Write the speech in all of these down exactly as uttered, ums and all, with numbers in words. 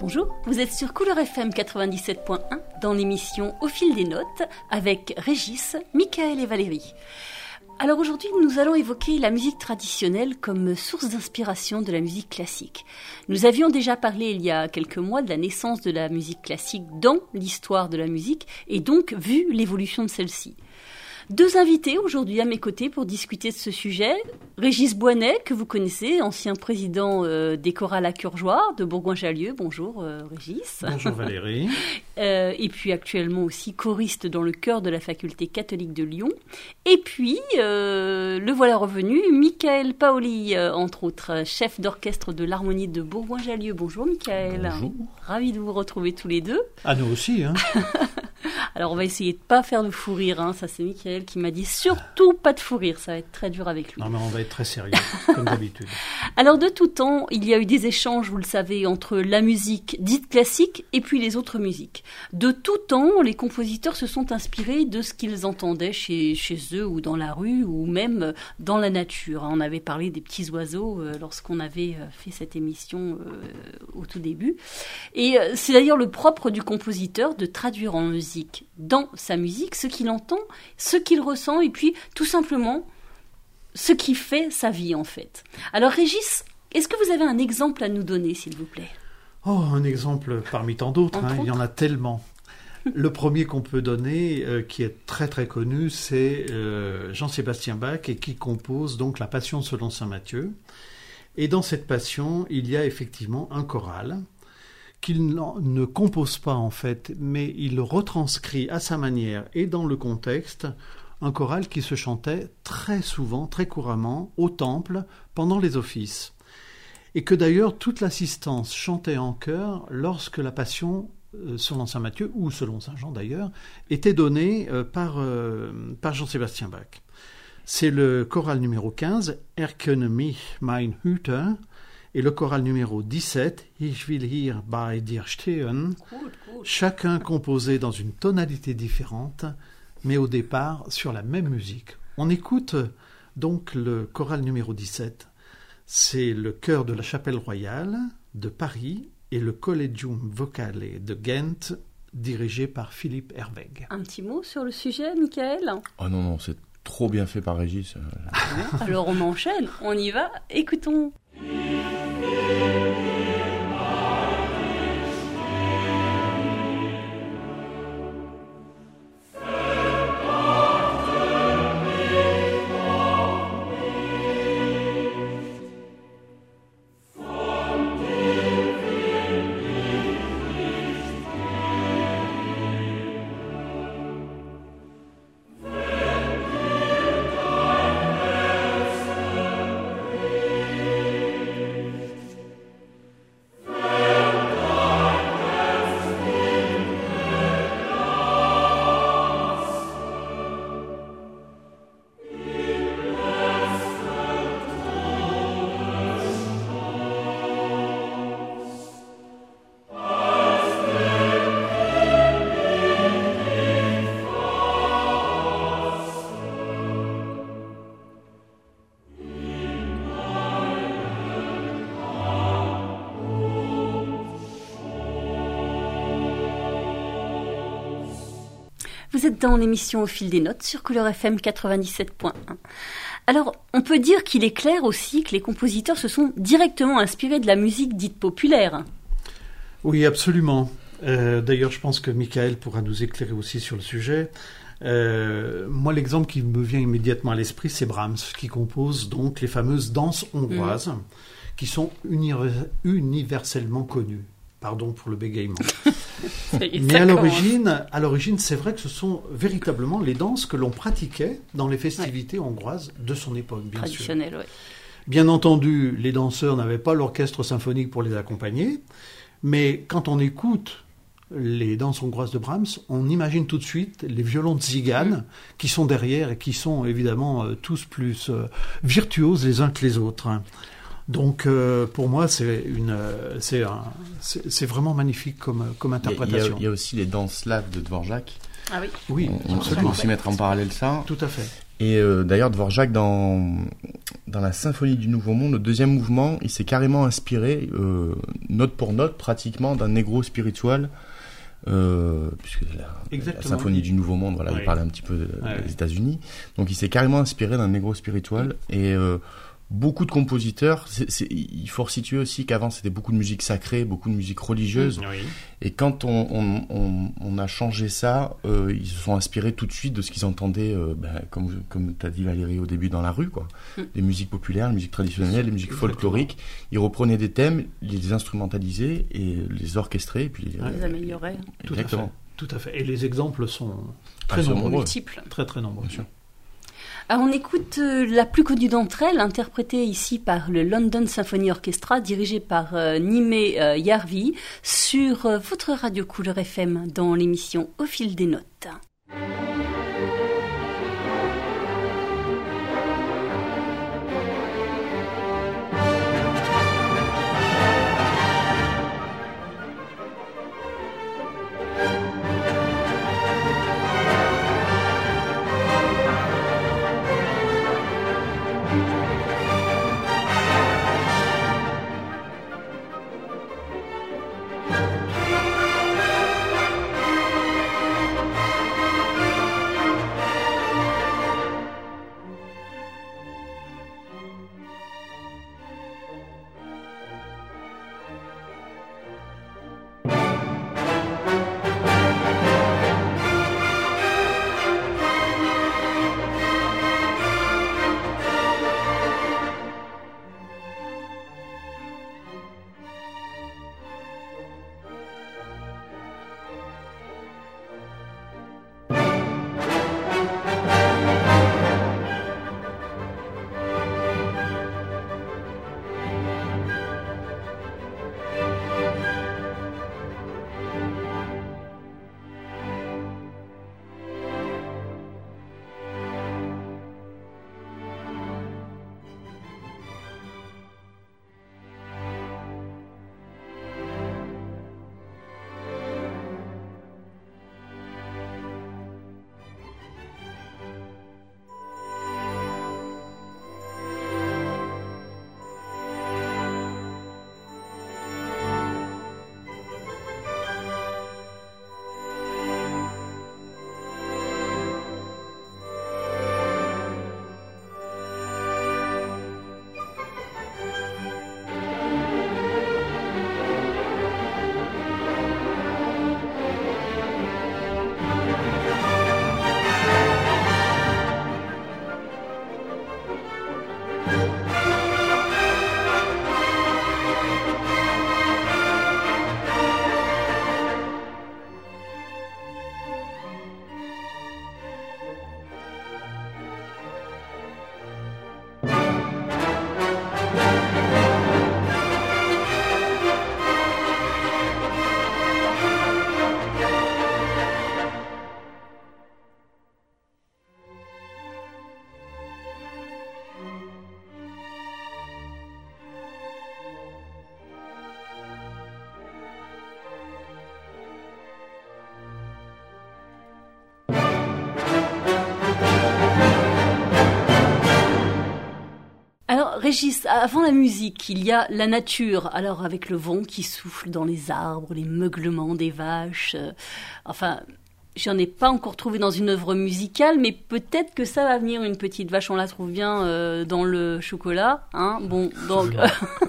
Bonjour, vous êtes sur Couleur F M quatre-vingt-dix-sept point un dans l'émission Au fil des notes avec Régis, Michael et Valérie. Alors aujourd'hui, nous allons évoquer la musique traditionnelle comme source d'inspiration de la musique classique. Nous avions déjà parlé il y a quelques mois de la naissance de la musique classique dans l'histoire de la musique et donc vu l'évolution de celle-ci. Deux invités aujourd'hui à mes côtés pour discuter de ce sujet. Régis Boinet, que vous connaissez, ancien président euh, des chorales à Curgeois de Bourgoin-Jallieu. Bonjour euh, Régis. Bonjour Valérie. euh, et puis actuellement aussi choriste dans le chœur de la faculté catholique de Lyon. Et puis, euh, le voilà revenu, Michael Paoli, euh, entre autres, chef d'orchestre de l'harmonie de Bourgoin-Jallieu. Bonjour Michael. Bonjour. Ravi de vous retrouver tous les deux. À nous aussi, hein. Alors on va essayer de pas faire de fou rire, hein. Ça c'est Michael qui m'a dit surtout pas de fou rire, ça va être très dur avec lui. Non mais on va être très sérieux, comme d'habitude. Alors de tout temps, il y a eu des échanges, vous le savez, entre la musique dite classique et puis les autres musiques. De tout temps, les compositeurs se sont inspirés de ce qu'ils entendaient chez, chez eux ou dans la rue ou même dans la nature. On avait parlé des petits oiseaux euh, lorsqu'on avait fait cette émission euh, au tout début. Et euh, c'est d'ailleurs le propre du compositeur de traduire en musique dans sa musique ce qu'il entend, ce qu'il ressent et puis tout simplement ce qui fait sa vie en fait. Alors Régis, est-ce que vous avez un exemple à nous donner s'il vous plaît ? Oh, un exemple parmi tant d'autres, hein, il y en a tellement. Le premier qu'on peut donner, euh, qui est très très connu, c'est euh, Jean-Sébastien Bach et qui compose donc la Passion selon saint Matthieu. Et dans cette Passion, il y a effectivement un choral qu'il ne compose pas en fait, mais il retranscrit à sa manière et dans le contexte un choral qui se chantait très souvent, très couramment, au temple pendant les offices. Et que d'ailleurs toute l'assistance chantait en chœur lorsque la Passion, euh, selon saint Matthieu, ou selon saint Jean d'ailleurs, était donnée euh, par, euh, par Jean-Sébastien Bach. C'est le choral numéro quinze, Erkenne mich, mein Hüter, et le choral numéro dix-sept, Ich will hier bei dir stehen, cool, cool. Chacun composé dans une tonalité différente, mais au départ sur la même musique. On écoute donc le choral numéro dix-sept. C'est le chœur de la Chapelle Royale de Paris et le Collegium Vocale de Ghent, dirigé par Philippe Herweg. Un petit mot sur le sujet, Michael ? Oh non, non, c'est trop bien fait par Régis. Alors on enchaîne, on y va, écoutons. Vous êtes dans l'émission Au fil des notes sur Couleur F M quatre-vingt-dix-sept point un. Alors, on peut dire qu'il est clair aussi que les compositeurs se sont directement inspirés de la musique dite populaire. Oui, absolument. Euh, d'ailleurs, je pense que Michael pourra nous éclairer aussi sur le sujet. Euh, moi, l'exemple qui me vient immédiatement à l'esprit, c'est Brahms, qui compose donc les fameuses danses hongroises, mmh. qui sont uni- universellement connues. Pardon pour le bégaiement. Mais à l'origine, à l'origine, c'est vrai que ce sont véritablement les danses que l'on pratiquait dans les festivités ouais. hongroises de son époque, bien Traditionnel, sûr. Ouais. Bien entendu, les danseurs n'avaient pas l'orchestre symphonique pour les accompagner, mais quand on écoute les danses hongroises de Brahms, on imagine tout de suite les violons de Zigan mmh. qui sont derrière et qui sont évidemment euh, tous plus euh, virtuoses les uns que les autres. Donc, euh, pour moi, c'est une, euh, c'est, un, c'est, c'est vraiment magnifique comme, comme interprétation. Il y, a, il y a aussi les danses slaves de Dvorak. Ah oui. Oui, on, on peut aussi mettre en parallèle ça. Tout à fait. Et euh, d'ailleurs, Dvorak, dans, dans la symphonie du Nouveau Monde, le deuxième mouvement, il s'est carrément inspiré, euh, note pour note, pratiquement, d'un Negro Spiritual, euh, puisque la, la symphonie du Nouveau Monde, voilà, oui. il parlait un petit peu de, ouais. des États-Unis. Donc il s'est carrément inspiré d'un Negro Spiritual, oui. et euh, beaucoup de compositeurs, c'est, c'est, il faut resituer aussi qu'avant c'était beaucoup de musique sacrée, beaucoup de musique religieuse, oui. et quand on, on, on, on a changé ça, euh, ils se sont inspirés tout de suite de ce qu'ils entendaient, euh, ben, comme, comme tu as dit Valérie au début, dans la rue, quoi. Mm. Les musiques populaires, les musiques traditionnelles, les musiques folkloriques, ils reprenaient des thèmes, les instrumentalisaient et les orchestraient, et puis les, les amélioraient. Exactement. Tout à fait. Tout à fait. Et les exemples sont très ah, nombreux, multiples. Très très nombreux. Bien sûr. Alors on écoute euh, la plus connue d'entre elles, interprétée ici par le London Symphony Orchestra, dirigé par euh, Nimé euh, Yarvi, sur euh, votre radio Couleur F M dans l'émission Au fil des notes. Régis, avant la musique, il y a la nature. Alors, avec le vent qui souffle dans les arbres, les meuglements des vaches. Euh, enfin, j'en ai pas encore trouvé dans une œuvre musicale, mais peut-être que ça va venir. Une petite vache, on la trouve bien euh, dans le chocolat, hein. Bon, donc, euh,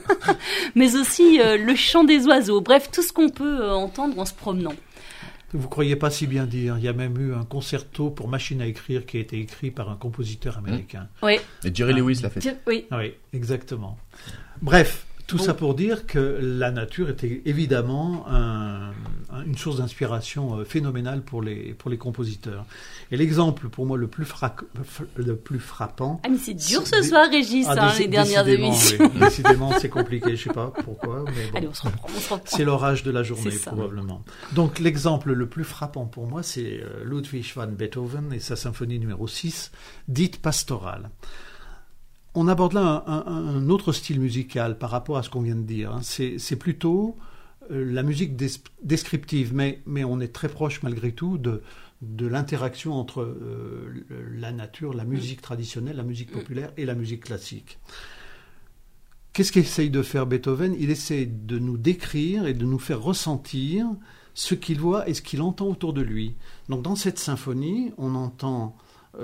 mais aussi euh, le chant des oiseaux. Bref, tout ce qu'on peut euh, entendre en se promenant. Vous croyez pas si bien dire. Il y a même eu un concerto pour machine à écrire qui a été écrit par un compositeur américain. Mmh. Oui. Et Jerry ah, Lewis l'a fait. Oui. Oui, exactement. Bref, tout bon. ça pour dire que la nature était évidemment un, un, une source d'inspiration phénoménale pour les, pour les compositeurs. Et l'exemple, pour moi, le plus, fra- le plus frappant... Ah, mais c'est dur ce soir, Régis, ah, hein, déc- les dernières émissions. Oui, décidément, c'est compliqué, je ne sais pas pourquoi. Mais bon. Allez, on se reprend, on se reprend. C'est l'orage de la journée, probablement. Donc, l'exemple le plus frappant pour moi, c'est Ludwig van Beethoven et sa symphonie numéro six, dite pastorale. On aborde là un, un, un autre style musical par rapport à ce qu'on vient de dire. Hein. C'est, c'est plutôt euh, la musique des, descriptive, mais, mais on est très proche malgré tout de, de l'interaction entre euh, la nature, la musique traditionnelle, la musique populaire et la musique classique. Qu'est-ce qu'essaye de faire Beethoven ? Il essaie de nous décrire et de nous faire ressentir ce qu'il voit et ce qu'il entend autour de lui. Donc dans cette symphonie, on entend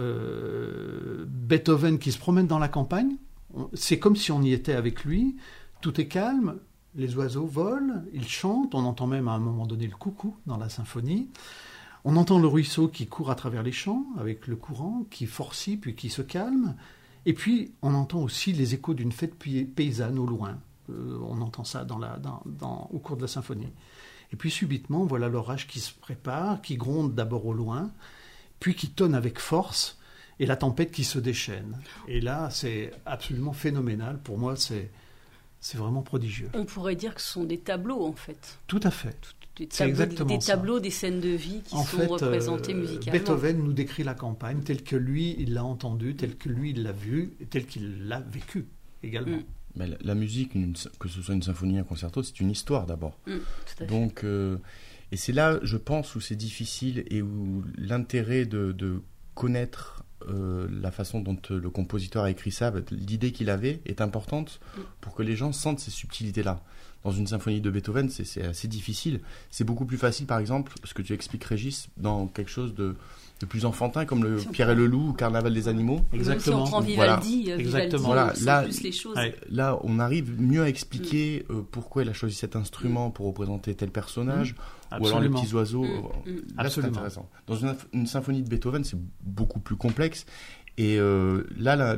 euh, Beethoven qui se promène dans la campagne. C'est comme si on y était avec lui. Tout est calme, les oiseaux volent, ils chantent. On entend même à un moment donné le coucou dans la symphonie. On entend le ruisseau qui court à travers les champs avec le courant, qui forcit puis qui se calme. Et puis, on entend aussi les échos d'une fête paysanne au loin. Euh, on entend ça dans la, dans, dans, au cours de la symphonie. Et puis, subitement, voilà l'orage qui se prépare, qui gronde d'abord au loin, puis qui tonne avec force, et la tempête qui se déchaîne. Et là, c'est absolument phénoménal. Pour moi, c'est, c'est vraiment prodigieux. On pourrait dire que ce sont des tableaux, en fait. Tout à fait. Des c'est tableaux, exactement des ça. tableaux, des scènes de vie qui en sont fait, représentés euh, musicalement. Beethoven nous décrit la campagne telle que lui, il l'a entendue, telle que lui, il l'a vue, et telle qu'il l'a vécue également. Mm. Mais la, la musique, une, que ce soit une symphonie, un concerto, c'est une histoire d'abord. Mm, tout à Donc, fait. Euh, et c'est là, je pense, où c'est difficile et où l'intérêt de, de connaître euh, la façon dont euh, le compositeur a écrit ça, l'idée qu'il avait, est importante mm. pour que les gens sentent ces subtilités-là. Dans une symphonie de Beethoven, c'est, c'est assez difficile. C'est beaucoup plus facile, par exemple, ce que tu expliques, Régis, dans quelque chose de, de plus enfantin, comme le Pierre et le Loup ou Carnaval des animaux. Exactement. Si on prend Vivaldi, voilà. Vivaldi Exactement. Voilà. Là, plus les choses. Là, on arrive mieux à expliquer mm. euh, pourquoi il a choisi cet instrument pour représenter tel personnage, mm. ou alors les petits oiseaux. Mm. Euh, mm. Là, c'est intéressant. Dans une, une symphonie de Beethoven, c'est beaucoup plus complexe. Et euh, là, là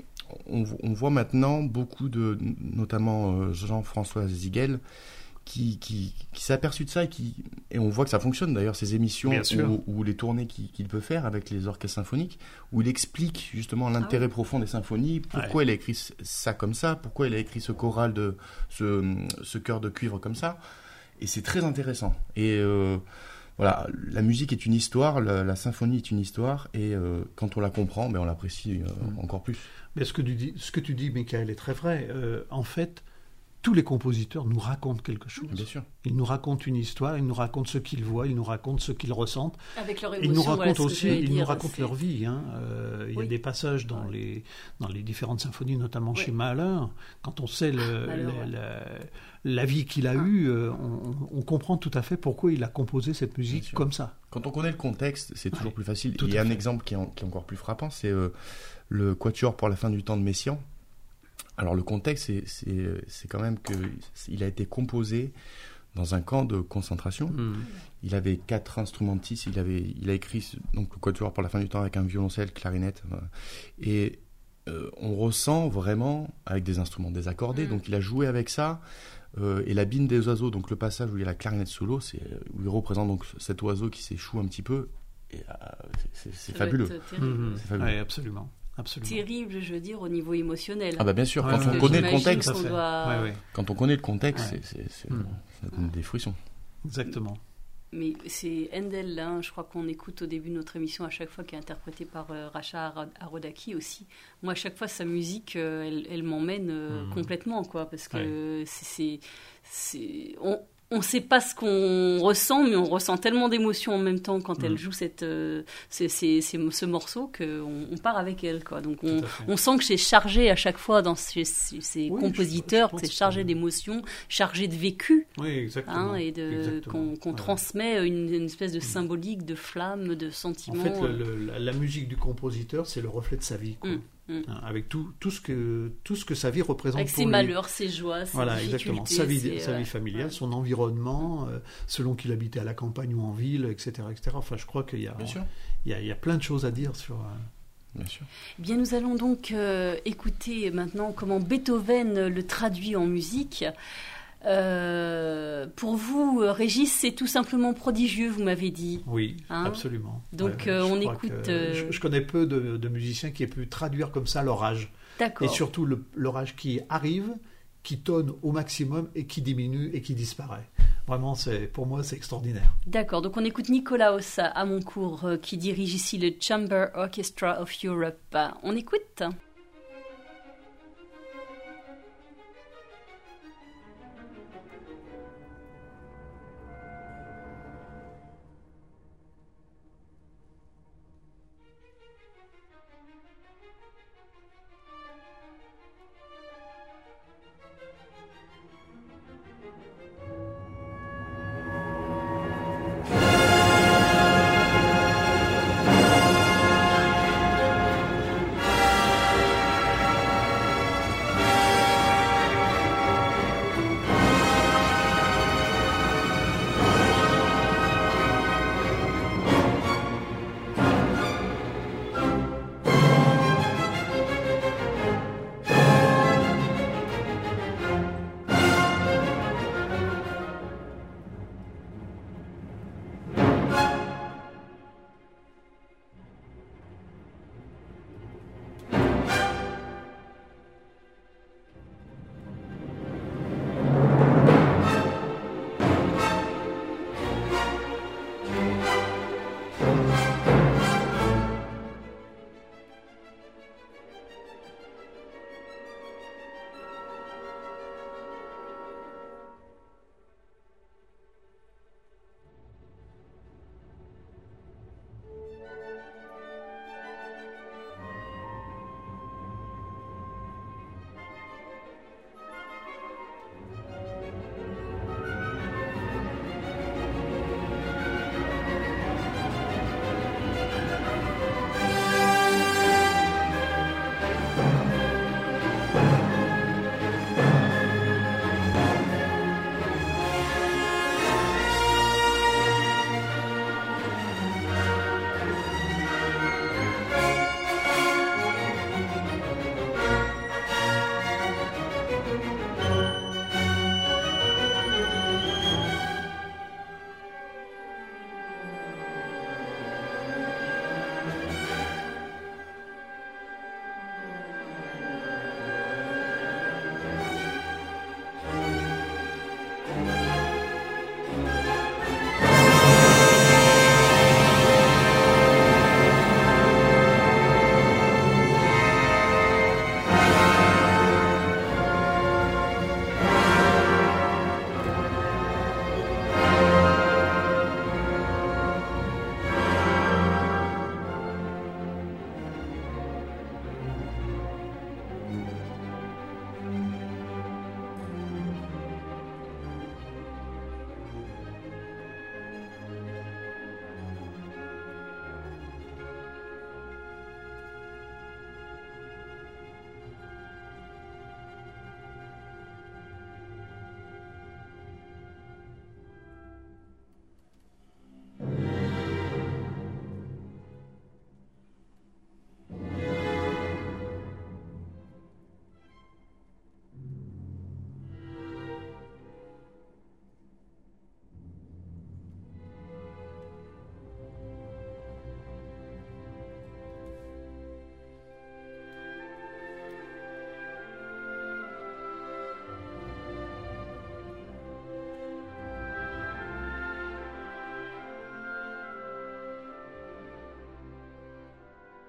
On, on voit maintenant beaucoup de, notamment euh, Jean-François Zigel, qui, qui, qui s'est aperçu de ça et, qui, et on voit que ça fonctionne d'ailleurs, ces émissions ou, ou les tournées qu'il, qu'il peut faire avec les orchestres symphoniques, où il explique justement l'intérêt ah oui. profond des symphonies, pourquoi ouais. il a écrit ça comme ça, pourquoi il a écrit ce choral, de, ce, ce chœur de cuivre comme ça, et c'est très intéressant. Et euh, voilà, la musique est une histoire, la, la symphonie est une histoire, et euh, quand on la comprend, ben on l'apprécie euh, mmh. encore plus. Mais ce que tu dis, ce que tu dis, Michael, est très vrai. Euh, en fait, tous les compositeurs nous racontent quelque chose. Bien sûr. Ils nous racontent une histoire, ils nous racontent ce qu'ils voient, ils nous racontent ce qu'ils ressentent. Avec leur émotion, ils nous racontent voilà, aussi, ils dire, nous racontent c'est... leur vie. Hein. Euh, il oui. y a des passages dans ouais. les dans les différentes symphonies, notamment oui. chez Mahler, quand on sait le, ah, Mahler, le, ouais. la, la vie qu'il a ah. eue, euh, on, on comprend tout à fait pourquoi il a composé cette musique comme ça. Quand on connaît le contexte, c'est toujours ouais. plus facile. Tout il y a un fait. exemple qui est, en, qui est encore plus frappant, c'est euh, le Quatuor pour la fin du temps de Messiaen. Alors le contexte, c'est, c'est, c'est quand même qu'il a été composé dans un camp de concentration. Mmh. Il avait quatre instrumentistes, il, avait, il a écrit donc, le Quatuor pour la fin du temps avec un violoncelle, clarinette. Voilà. Et euh, on ressent vraiment, avec des instruments désaccordés, mmh. donc il a joué avec ça. Euh, et la bine des oiseaux, donc le passage où il y a la clarinette solo, c'est, où il représente donc cet oiseau qui s'échoue un petit peu. Et, euh, c'est, c'est, c'est fabuleux. Mmh. C'est fabuleux. Oui, absolument. Absolument. Terrible, je veux dire, au niveau émotionnel. Ah bah bien sûr, ouais, quand, ouais, on connaît le contexte, on doit... ouais, ouais. quand on connaît le contexte, ouais. c'est, c'est, c'est, mmh. ça donne des frissons. Exactement. Mais c'est Handel, là, je crois qu'on écoute au début de notre émission à chaque fois, qui est interprété par euh, Racha Arodaki aussi. Moi, à chaque fois, sa musique, euh, elle, elle m'emmène euh, mmh. complètement, quoi, parce que ouais. c'est, c'est, c'est on, on ne sait pas ce qu'on ressent, mais on ressent tellement d'émotions en même temps quand mmh. elle joue cette, euh, c'est, c'est, c'est, ce morceau qu'on on part avec elle, quoi. Donc on, on sent que c'est chargé à chaque fois dans ces, ces oui, compositeurs, je, je que c'est chargé que... d'émotions, chargé de vécu, oui, exactement. Hein, et de, exactement. qu'on, qu'on ouais. transmet une, une espèce de symbolique, de flamme, de sentiment. En fait, le, le, la, la musique du compositeur, c'est le reflet de sa vie, quoi. Mmh. Mmh. Avec tout, tout, ce que, tout ce que sa vie représente avec pour ses lui. malheurs, ses joies, ses voilà, difficultés. Exactement. Sa vie, c'est, sa ouais. vie familiale, ouais. son environnement, euh, selon qu'il habitait à la campagne ou en ville, et cetera et cetera. Enfin, je crois qu'il y a, il y a, il y a plein de choses à dire sur... Euh... Bien sûr. Bien, nous allons donc euh, écouter maintenant comment Beethoven le traduit en musique. Euh, pour vous, Régis, c'est tout simplement prodigieux, vous m'avez dit. Oui, hein absolument. Donc, ouais, euh, on écoute. Que, euh... je, je connais peu de, de musiciens qui aient pu traduire comme ça l'orage. D'accord. Et surtout le, l'orage qui arrive, qui tonne au maximum et qui diminue et qui disparaît. Vraiment, c'est, pour moi, c'est extraordinaire. D'accord. Donc, on écoute Nikolaos Amoncourt euh, qui dirige ici le Chamber Orchestra of Europe. On écoute.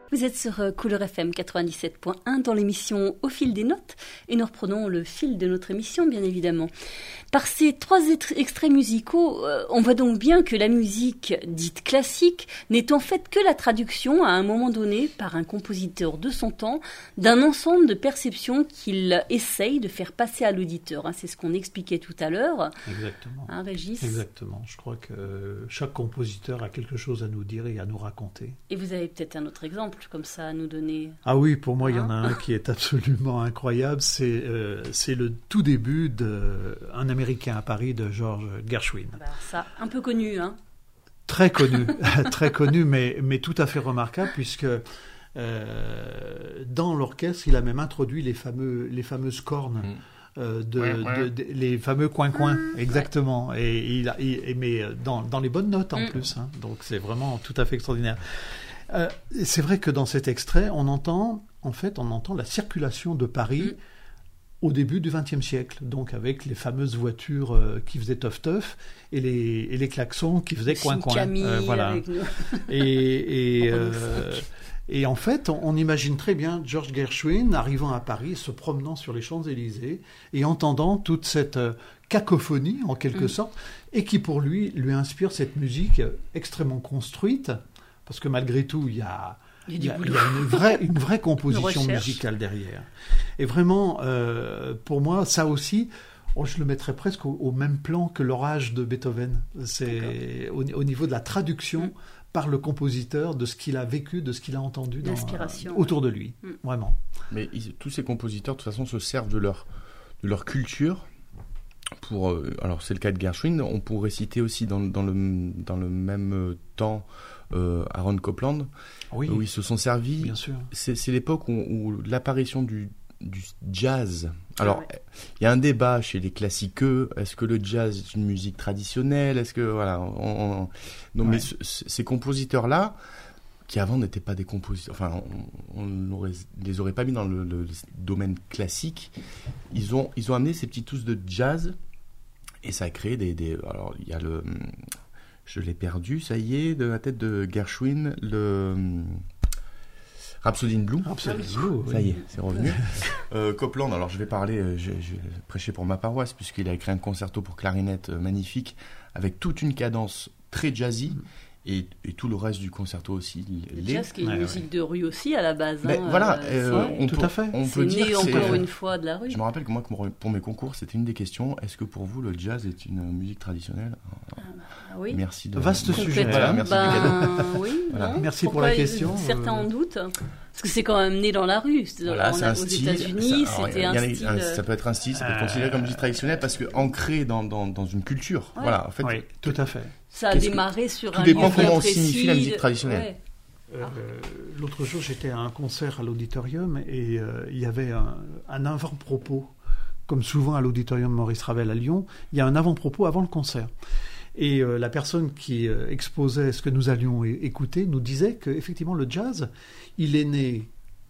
Vous êtes sur Couleur F M quatre-vingt-dix-sept point un dans l'émission Au fil des notes et nous reprenons le fil de notre émission bien évidemment. Par ces trois extraits musicaux, euh, on voit donc bien que la musique dite classique n'est en fait que la traduction à un moment donné par un compositeur de son temps d'un ensemble de perceptions qu'il essaye de faire passer à l'auditeur. Hein, c'est ce qu'on expliquait tout à l'heure. Exactement. Hein, Régis ? Exactement. Je crois que chaque compositeur a quelque chose à nous dire et à nous raconter. Et vous avez peut-être un autre exemple comme ça à nous donner ? Ah oui, pour moi, il y en a hein un qui est absolument incroyable. C'est, euh, c'est le tout début d'un Américain à Paris de George Gershwin. Bah, ça, un peu connu, hein ? Très connu, très connu, mais, mais tout à fait remarquable, puisque euh, dans l'orchestre, il a même introduit les, fameux, les fameuses cornes. Mmh. Euh, de, ouais, ouais. De, de, les fameux coins-coins, mmh, exactement. Ouais. Et il, a, il mais dans, dans les bonnes notes en mmh. plus. Hein. Donc c'est vraiment tout à fait extraordinaire. Euh, c'est vrai que dans cet extrait, on entend, en fait, on entend la circulation de Paris mmh. au début du vingtième siècle. Donc avec les fameuses voitures euh, qui faisaient teuf-teuf et les, et les klaxons qui faisaient coin-coin. Euh, voilà. Avec nous. Et, et euh, Et en fait, on, on imagine très bien George Gershwin arrivant à Paris, se promenant sur les Champs-Élysées et entendant toute cette euh, cacophonie, en quelque mmh. sorte, et qui pour lui, lui inspire cette musique extrêmement construite, parce que malgré tout, il y a, il y a, il y a une, vraie, une vraie composition musicale derrière. Et vraiment, euh, pour moi, ça aussi... Oh, je le mettrais presque au, au même plan que l'Orage de Beethoven. C'est au, au niveau de la traduction mmh. par le compositeur de ce qu'il a vécu, de ce qu'il a entendu dans, euh, autour de lui. Mmh. Vraiment. Mais ils, tous ces compositeurs, de toute façon, se servent de leur, de leur culture. Pour, euh, alors, c'est le cas de Gershwin. On pourrait citer aussi dans, dans, le, dans le même temps euh, Aaron Copland, oui, où ils se sont servis. Bien sûr. C'est, c'est l'époque où, où l'apparition du du jazz. Alors, il ah ouais. y a un débat chez les classiqueux. Est-ce que le jazz est une musique traditionnelle ? Est-ce que voilà, on, on... non, ouais. mais ce, ces compositeurs-là, qui avant n'étaient pas des compositeurs, enfin, on, on les aurait pas mis dans le, le, le domaine classique. Ils ont, ils ont amené ces petites touches de jazz et ça a créé des, des alors il y a le, je l'ai perdu, ça y est, de la tête de Gershwin, le Rhapsody in Blue. Rhapsody in Blue, ça y est, c'est revenu. euh, Copland, alors je vais parler, euh, je, je vais prêcher pour ma paroisse, puisqu'il a écrit un concerto pour clarinette euh, magnifique, avec toute une cadence très jazzy, mm. et, et tout le reste du concerto aussi. Le jazz qui est une ouais, musique ouais. de rue aussi à la base. Mais hein, voilà, euh, ouais, on tout peut, à fait. On c'est peut né dire encore c'est, une fois de la rue. Je me rappelle que moi, pour mes concours, c'était une des questions. Est-ce que pour vous, le jazz est une musique traditionnelle ? Ah, oui. Merci de vaste sujet. Voilà, merci ben, oui, voilà. Merci Pourquoi pour la question. Certains en doutent. Parce que c'est quand même né dans la rue. Voilà, c'est un aux style. États-Unis, ça, c'était alors, un a, style. Un, ça peut être un style, ça peut être considéré euh... comme musique traditionnelle parce que ancré dans, dans, dans une culture. Ouais. Voilà, en fait. Oui, tout à fait. Ça a démarré sur tout un dépend lieu comment on précis signifie la musique de... traditionnelle. Ouais. Euh, l'autre jour, j'étais à un concert à l'auditorium et euh, il y avait un, un avant-propos. Comme souvent à l'auditorium Maurice Ravel à Lyon, il y a un avant-propos avant le concert. Et euh, la personne qui euh, exposait ce que nous allions é- écouter nous disait qu'effectivement le jazz, il est né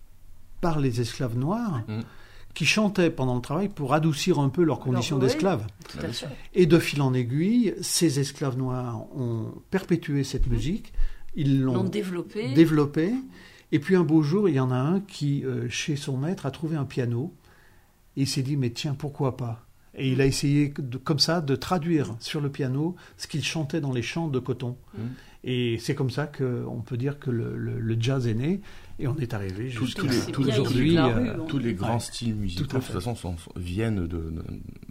par les esclaves noirs mmh. qui chantaient pendant le travail pour adoucir un peu leurs conditions Alors, d'esclaves. Oui, et de fil en aiguille, ces esclaves noirs ont perpétué cette mmh. musique, ils l'ont, l'ont développée. développée. Et puis un beau jour, il y en a un qui, euh, chez son maître, a trouvé un piano et il s'est dit, mais tiens, pourquoi pas ? Et il a essayé, de, comme ça, de traduire sur le piano ce qu'il chantait dans les champs de coton. Mmh. Et c'est comme ça qu'on peut dire que le, le, le jazz est né. Et on est arrivé jusqu'à aujourd'hui. Euh, tous les grands ouais. styles musicaux, de toute façon, sont, sont, viennent de, de,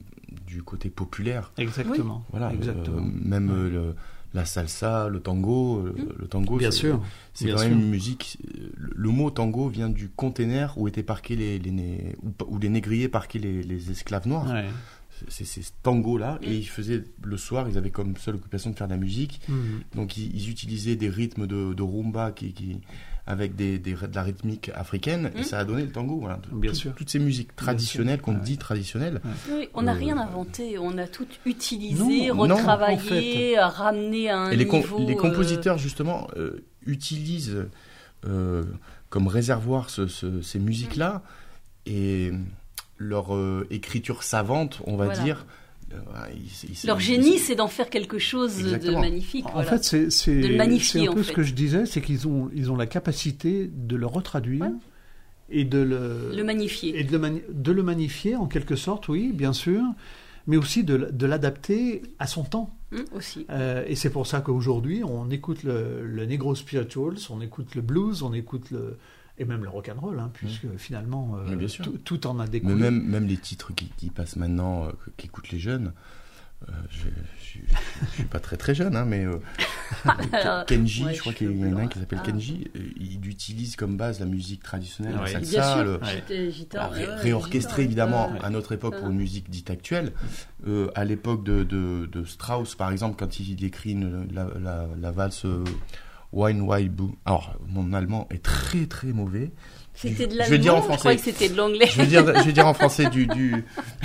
du côté populaire. Exactement. Oui. Voilà, Exactement. Euh, même ouais. le, la salsa, le tango. Mmh. Le, le tango, Bien c'est, sûr. C'est Bien quand sûr. même une musique... Le, le mot tango vient du container où étaient parqués les, les, les, où, où les négriers parquaient les, les esclaves noirs. Ouais. C'est ces tangos-là, et ils faisaient, le soir, ils avaient comme seule occupation de faire de la musique. Mmh. Donc, ils, ils utilisaient des rythmes de, de rumba qui, qui, avec des, des, de la rythmique africaine, mmh. et ça a donné le tango. Voilà. Bien tout, sûr. Toutes ces musiques traditionnelles qu'on ouais. dit traditionnelles. Ouais. Oui, on n'a euh, rien inventé, on a tout utilisé, non, retravaillé, non, en fait. ramené à un et les niveau... Com- les compositeurs, euh... justement, euh, utilisent euh, comme réservoir ce, ce, ces musiques-là, mmh. et... leur euh, écriture savante, on va voilà. dire, il, il, Leur génie, c'est d'en faire quelque chose Exactement. de magnifique. En voilà. fait, c'est, c'est, de le magnifier, c'est un peu en ce fait. que je disais, c'est qu'ils ont, ils ont la capacité de le retraduire ouais. et de le, le magnifier. Et de le, mani- de le magnifier, en quelque sorte, oui, bien sûr, mais aussi de, de l'adapter à son temps. Mmh, aussi. Euh, et c'est pour ça qu'aujourd'hui, on écoute le, le Negro Spirituals, on écoute le blues, on écoute le... Et même le rock'n'roll, hein, puisque mmh. finalement, euh, tout, tout en a découlé. Mais même, même les titres qui, qui passent maintenant, euh, qu'écoutent les jeunes, euh, je ne suis pas très très jeune, hein, mais euh, Alors, Kenji, ouais, je crois qu'il y en a un qui s'appelle ah. Kenji, euh, il utilise comme base la musique traditionnelle, ouais. la salsa, le, ouais. guitare, ré, réorchestré évidemment ouais. à notre époque ouais. pour une musique dite actuelle. Euh, à l'époque de, de, de Strauss, par exemple, quand il écrit une, la, la, la valse... Euh, Wine Wild Boo. Alors, mon allemand est très très mauvais. C'était de l'allemand. Je vais dire en français. Je crois que c'était de l'anglais. Je vais dire, je vais dire en français du du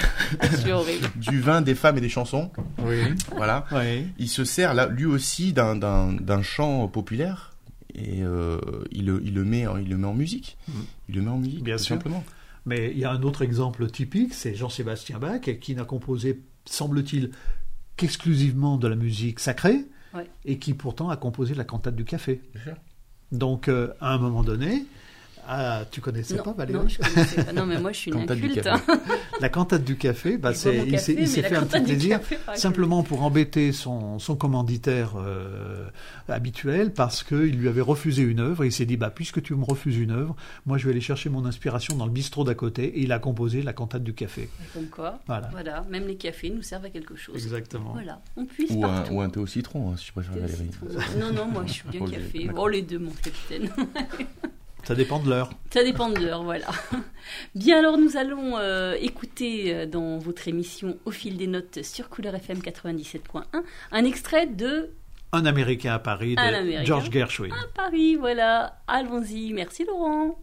du vin, des femmes et des chansons. Oui. Voilà. Oui. Il se sert là, lui aussi, d'un d'un d'un chant populaire et euh, il le il le met il le met en musique. Mmh. Il le met en musique. Bien tout sûr. Simplement. Mais il y a un autre exemple typique, c'est Jean-Sébastien Bach, qui n'a composé, semble-t-il, qu'exclusivement de la musique sacrée. Ouais. Et qui pourtant a composé la cantate du café. Bien. Donc, euh, à un moment donné, ah, tu connaissais non, pas Valérie? Non, je connaissais pas. Non, mais moi, je suis une inculte. Hein. La cantate du café, bah, c'est, il café, s'est, il s'est fait un petit plaisir, café, simplement pour embêter son, son commanditaire euh, habituel, parce qu'il lui avait refusé une œuvre, et il s'est dit, bah, puisque tu me refuses une œuvre, moi, je vais aller chercher mon inspiration dans le bistrot d'à côté, et il a composé la cantate du café. Et comme quoi, voilà. voilà, même les cafés nous servent à quelque chose. Exactement. Voilà, on puise ou partout. Un, ou un thé au citron, hein, si tu préfères, Valérie. Non, non, moi, je suis bien café. Oh, les deux, mon capitaine. Ça dépend de l'heure. Ça dépend de l'heure, voilà. Bien, alors nous allons euh, écouter euh, dans votre émission Au fil des notes sur Couleur F M quatre-vingt-dix-sept point un un extrait de... Un Américain à Paris de Américain. George Gershwin. À Paris, voilà. Allons-y. Merci Laurent.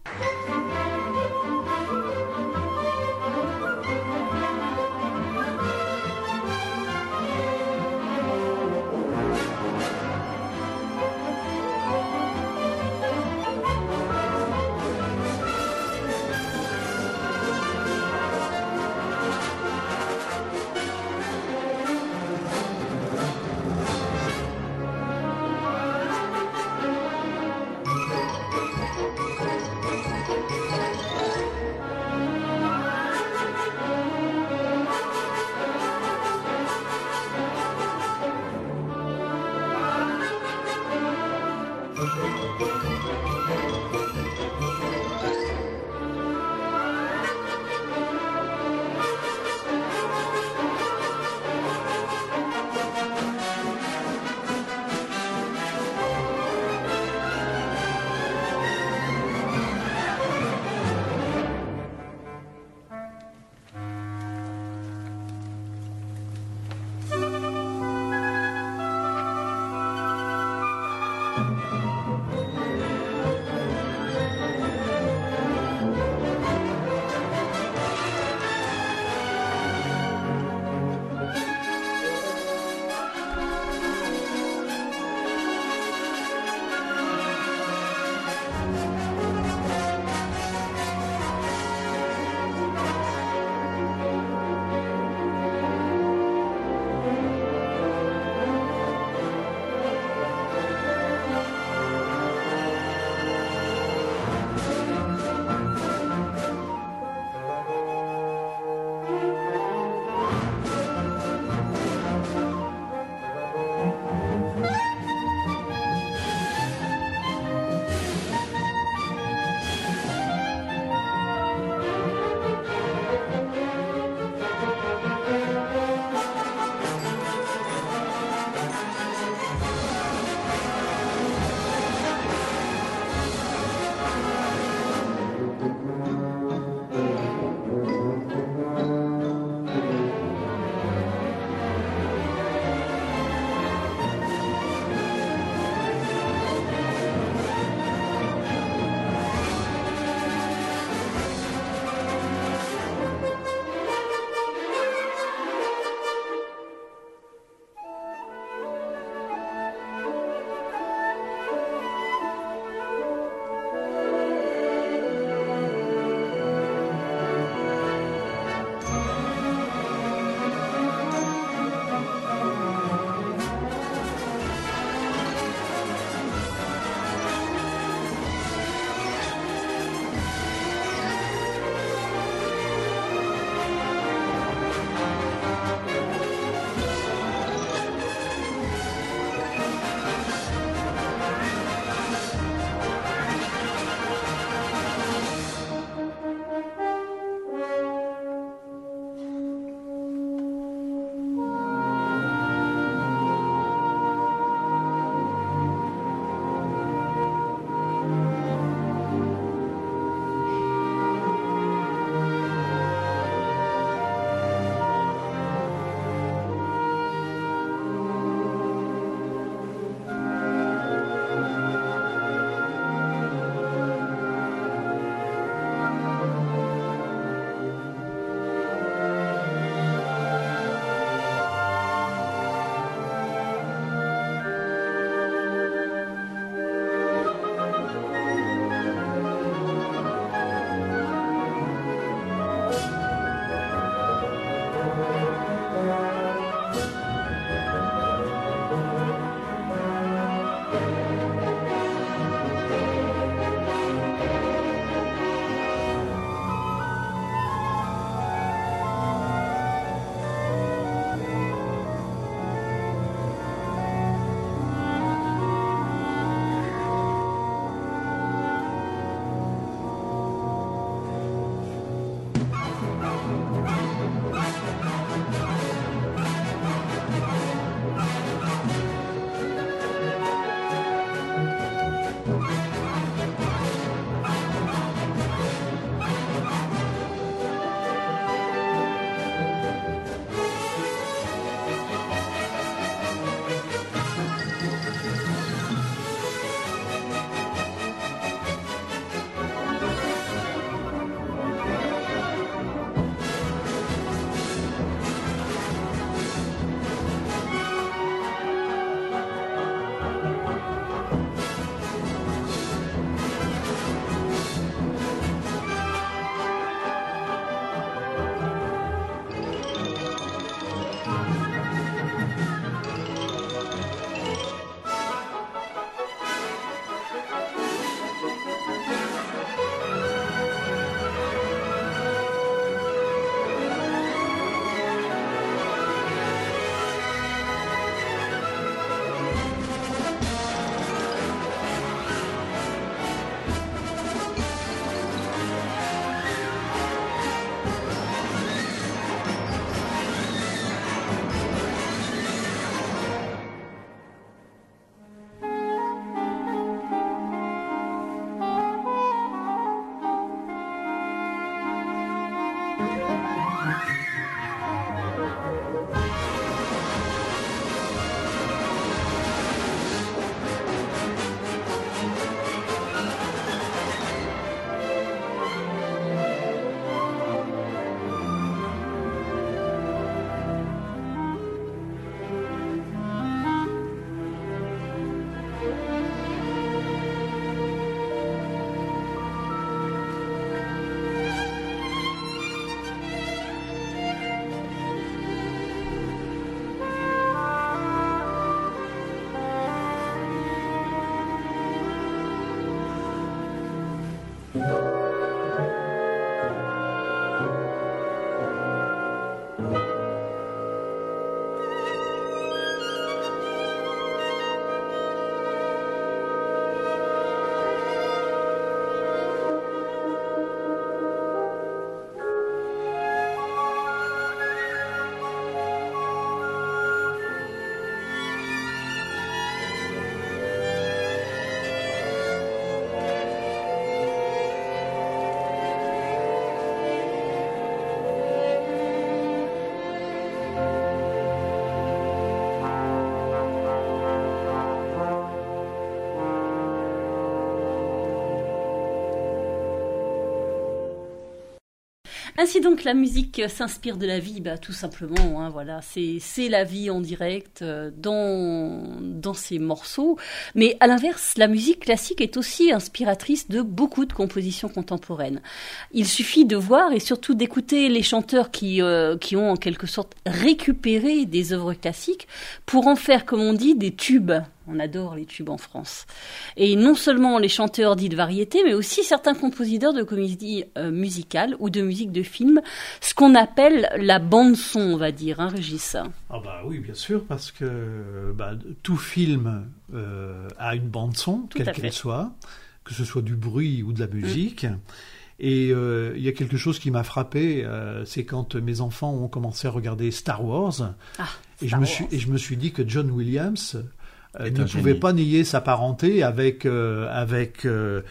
Ainsi donc, la musique s'inspire de la vie, bah, tout simplement. Hein, voilà, c'est c'est la vie en direct euh, dans dans ces morceaux. Mais à l'inverse, la musique classique est aussi inspiratrice de beaucoup de compositions contemporaines. Il suffit de voir et surtout d'écouter les chanteurs qui euh, qui ont en quelque sorte récupéré des œuvres classiques pour en faire, comme on dit, des tubes. On adore les tubes en France. Et non seulement les chanteurs dits de variété, mais aussi certains compositeurs de comédies euh, musicales ou de musique de film, ce qu'on appelle la bande-son, on va dire, hein, Régis. Ah bah oui, bien sûr, parce que bah, tout film euh, a une bande-son, Tout quelle qu'elle soit, que ce soit du bruit ou de la musique. Mmh. Et il euh, y a quelque chose qui m'a frappé, euh, c'est quand mes enfants ont commencé à regarder Star Wars. Ah, et, Star je me Wars. suis, et je me suis dit que John Williams... Euh, Est ne un pouvait génie. pas nier sa parenté avec euh, avec euh,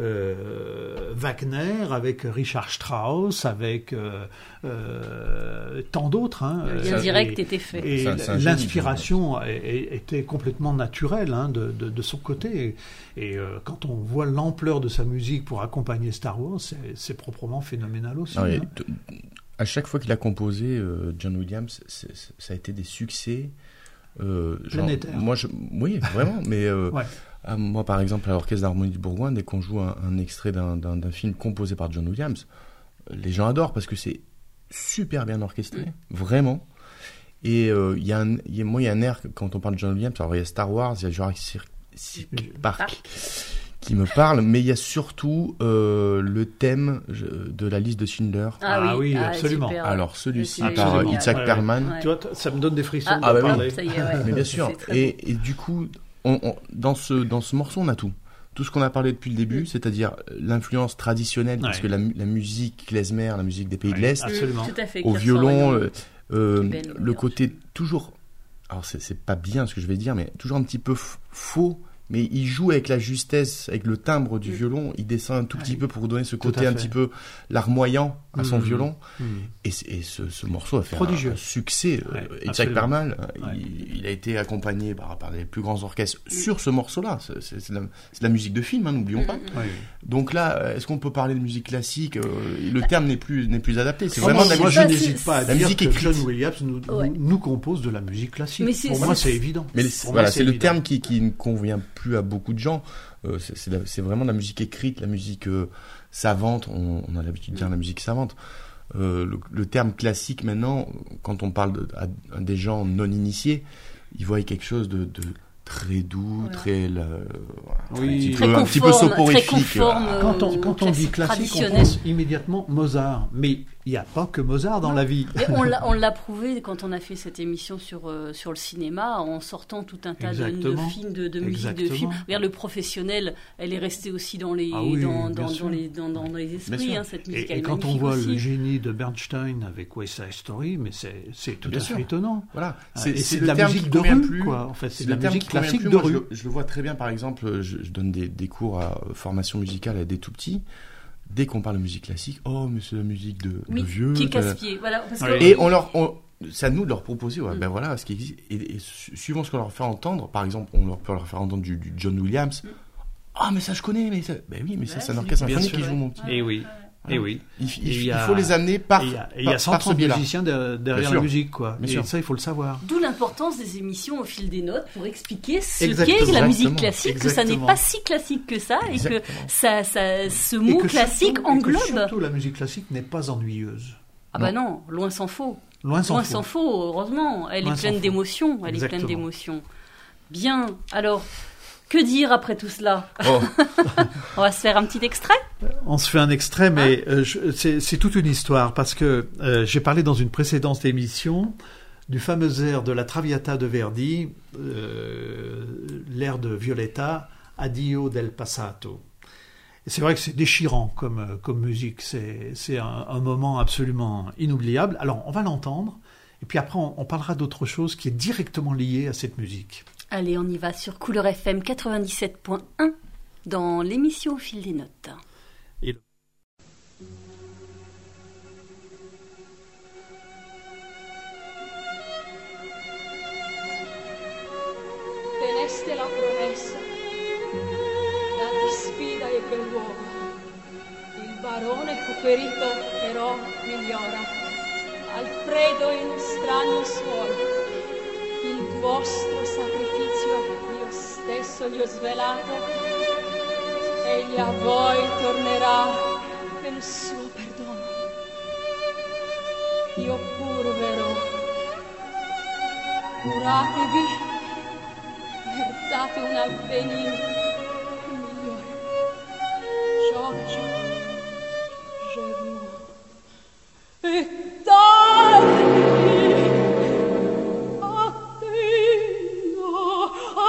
euh, Wagner, avec Richard Strauss, avec euh, euh, tant d'autres. Hein. Le lien direct était fait. Et C'est un- c'est un génie, l'inspiration a- a- était complètement naturelle hein, de, de, de son côté. Et, et euh, quand on voit l'ampleur de sa musique pour accompagner Star Wars, c'est, c'est proprement phénoménal aussi. Ah oui, hein. t- à chaque fois qu'il a composé, euh, John Williams, c'est- c'est- ça a été des succès. Euh, genre, Planétaire. moi, je, oui, vraiment. Mais euh, Ouais. à moi, par exemple, à l'Orchestre d'Harmonie de Bourgoin, dès qu'on joue un, un extrait d'un, d'un, d'un film composé par John Williams, les gens adorent parce que c'est super bien orchestré, Mm. vraiment. Et euh, il y a un, il y a- moi, il y a un air quand on parle de John Williams. Alors, il y a Star Wars, il y a Jurassic Park, Park. qui me parle, mais il y a surtout euh, le thème je- de la liste de Schindler. Ah oui, absolument. super. Alors celui-ci C'est par génial. Itzhak Ouais, Perlman. ouais. Tu vois, t- ça me donne des frissons Ah, de ah bah oui. parler. Ça y est, ouais. Mais bien sûr. C'est très beau. Et, et du coup, on, on- dans, ce, dans ce morceau, on a tout. Tout ce qu'on a parlé depuis le début, Mm. c'est-à-dire l'influence traditionnelle, parce Ouais. que la, mu- la musique klezmer, la musique des pays de Ouais. l'Est, Absolument. Tout à fait. au qui ressort violon, énormément. euh, euh, Cubaine, le bien côté toujours... Alors c'est, c'est pas bien ce que je vais dire, mais toujours un petit peu f- faux, mais il joue avec la justesse, avec le timbre du Mm. violon, il descend un tout petit Ouais. peu pour donner ce Tout côté à un fait. petit peu larmoyant à son Mm. violon. Mm. Et, c- et ce, ce morceau a fait Prodigieux. un, un succès. Ouais, Et Jack absolument. Perlman, Ouais. il, il a été accompagné par, par les plus grands orchestres sur ce morceau-là. C'est, c'est- c'est de, la, c'est de la musique de film, hein, n'oublions Mm, pas. mm, mm. Oui. Donc là, est-ce qu'on peut parler de musique classique Euh, Le terme n'est plus, n'est plus adapté. C'est Oh, vraiment moi, de la moi, musique. je Ça, c'est- n'hésite pas à la dire musique que écrite. John Williams nous, Ouais. nous, nous compose de la musique classique. Mais c'est- Pour moi, c'est- c'est évident. Mais Pour moi, voilà, c'est, le évident. terme qui, qui ne convient plus à beaucoup de gens. Euh, c'est, c'est, la- c'est vraiment de la musique écrite, la musique euh, savante. On, on a l'habitude de dire la musique savante. Euh, le, le terme classique maintenant, quand on parle de, à, à des gens non initiés, ils voient quelque chose de, de très doux, Voilà. très, euh, Oui. un petit Très peu, un petit peu conforme, soporifique. très conforme, Ah, Quand on, Euh, quand on dit classique classique, on traditionnel. pense immédiatement Mozart. Mais il n'y a pas que Mozart dans Non. la vie. Et on l'a, on l'a prouvé quand on a fait cette émission sur, euh, sur le cinéma, en sortant tout un tas de, de Exactement. films, de, de musique de Exactement. films. Regarde, Le Professionnel, elle est restée aussi dans les, Ah oui, dans, bien dans, sûr. dans les, dans, dans les esprits, sûr. hein, cette musique. Et, elle et est quand on magnifique voit aussi. le génie de Bernstein avec West Side Story, mais c'est, c'est tout Bien à sûr. fait étonnant. Voilà, Ah, et c'est le de la terme musique qui de convient rue, plus. quoi. En fait, c'est de le la terme musique qui convient classique plus. de Moi, je rue. le, je le vois très bien, par exemple, je, je donne des, des cours à euh, formation musicale à des tout petits. Dès qu'on parle de musique classique, oh, mais c'est la musique de, de Oui, vieux. qui est de la- casse-pied. Voilà, parce Ouais. que- Et on leur, on- c'est à nous de leur proposer, ouais, Mm. ben voilà ce qui existe. Et, et su- suivant ce qu'on leur fait entendre, par exemple, on leur peut leur faire entendre du, du John Williams. Mm. Ah, mais ça je connais, mais ça, ben oui, mais ça Ouais, c'est un c'est orchestre bien symphonique sûr. qui joue mon petit. Et oui. Et oui. Il, il- Et il il y a- faut les amener par, Et il y a, et il y par, a cent par ce trente biais-là. musiciens de- derrière Bien la sûr. musique, quoi. Bien Et sûr. ça, il faut le savoir. D'où l'importance des émissions au fil des notes pour expliquer ce Exactement. qu'est la musique Exactement. classique, que ça n'est Exactement. pas si classique que ça, et que Exactement. ça, ça, ce Et mot que classique surtout- et que englobe. surtout, la musique classique n'est pas ennuyeuse. Ah bah non, loin s'en faut. Loin s'en Loin faut. s'en faut, heureusement. Elle Loin est s'en pleine faut. d'émotions. Elle est Exactement. pleine d'émotions. Bien. Alors, Que dire après tout cela? Oh. On va se faire un petit extrait? On se fait un extrait, mais hein euh, je, c'est, c'est toute une histoire, parce que euh, j'ai parlé dans une précédente émission du fameux air de la Traviata de Verdi, euh, l'air de Violetta, Addio del passato. Et c'est vrai que c'est déchirant comme, comme musique, c'est, c'est un, un moment absolument inoubliable. Alors, on va l'entendre, et puis après, on, on parlera d'autre chose qui est directement liée à cette musique. Allez, on y va sur Couleur F M quatre-vingt-dix-sept point un dans l'émission Au fil des notes. Et le... Teneste la promessa, dati sfida e bell'uomo. Il barone fu ferito, però migliora. Alfredo in strano suolo. Il vostro sacrificio io stesso gli ho svelato. Egli a voi tornerà nel suo perdono. Io pur verrò. Curatevi. Date un avvenire migliore. Giorgio, Germain e tardi. Attendo,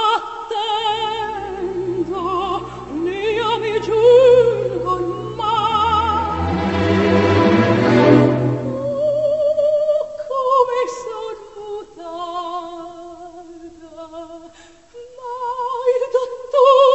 attendo, io mi giuro mai. Oh, come son mutata. Ma il dottore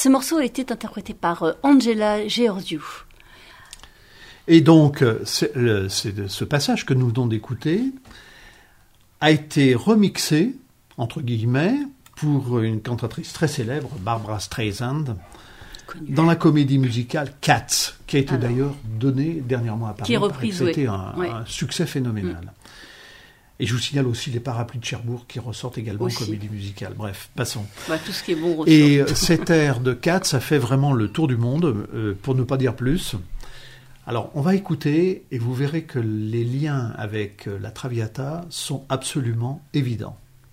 ce morceau a été interprété par Angela Gheorghiu. Et donc, c'est le, c'est ce passage que nous venons d'écouter a été remixé, entre guillemets, pour une cantatrice très célèbre, Barbra Streisand, Connu. Dans la comédie musicale Cats, qui a été Alors, d'ailleurs donnée dernièrement à Paris. Qui est reprise, C'était oui. un, oui. un succès phénoménal. Mm. Et je vous signale aussi les parapluies de Cherbourg qui ressortent également aussi. En comédie musicale. Bref, passons. Bah, tout ce qui est bon ressort. Et cet air de Cats, ça fait vraiment le tour du monde, euh, pour ne pas dire plus. Alors, on va écouter et vous verrez que les liens avec la Traviata sont absolument évidents.